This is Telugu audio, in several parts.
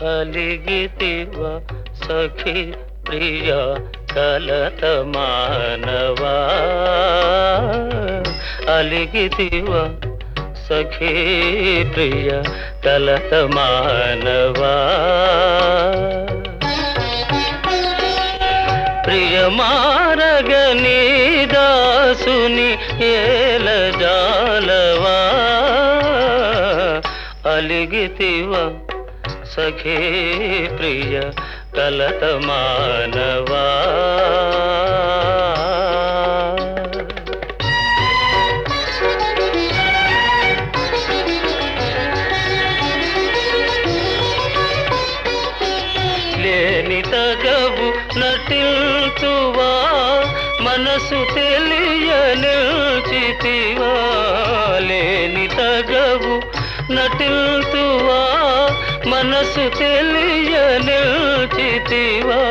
అలిగితివ సఖి ప్రియ కలత మానవా అలిగితివ సఖీ ప్రియ కలత మానవా ప్రియమారగని దాసుని ఏల జాలవా అలిగితివ సఖీ ప్రియ కలత మానవా లేని తగవు నటిల్తువా మనసు తెలియనిల్చితివా లేని తగవు నటిల్తువా మనసు తెలియనిల్చితివా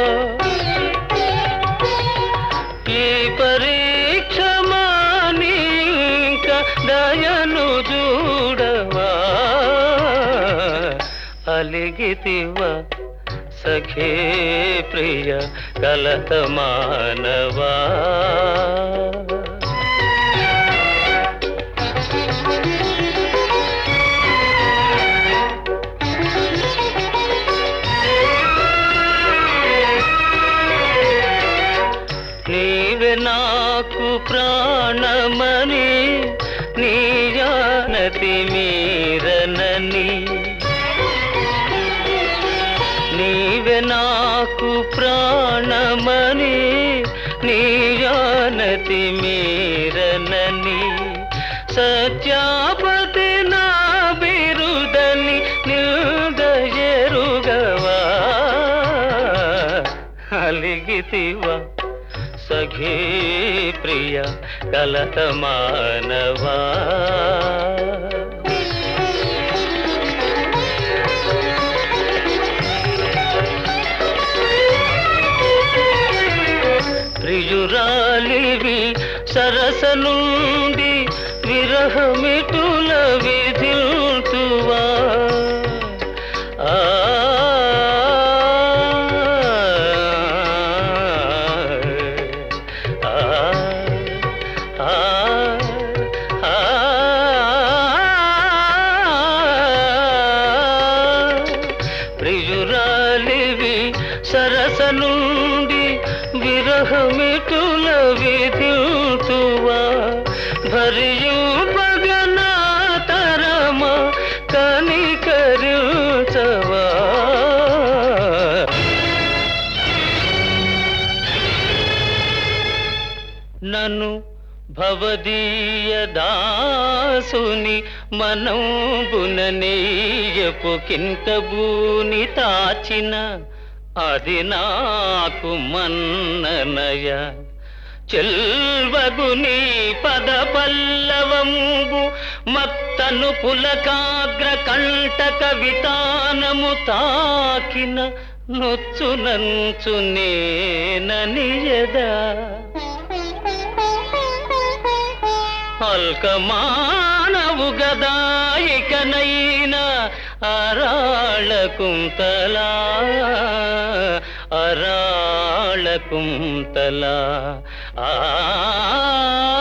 ఈ పరీక్ష మానింక దయను చూడవా అలిగితివా సఖీ ప్రియ కలత మానవా నీవే నాకు ప్రాణమని నీ జానతి మీరనని నీవే నాకు ప్రాణమని నీ జానతి మీరనని సత్యాపతి నా బిరుదని నిల్దయరుగవా అలిగితివా సఖీ ప్రియ కలత మానవా ప్రియురాలివి సరస నుండి విరహమిటుల విధిల్తువా ప్రియురాలివి సరస నుండి విరహమిటుల విధిల్తువా భరియు భగనా తరమ కనికరించవా నన్ను భవదీయ దాసుని మనంబుననేయపు కింకబూని తాచిన అది నాకు మన్ననయ చెల్వగుని పద పల్లవంబు మత్తను పులకాగ్ర కంటక వితానము తాకిన నొచ్చునంచు నేననియదా అల్కమానవు గదాయికనైనా అరాళ కుంతలా అరాళ కుంతలా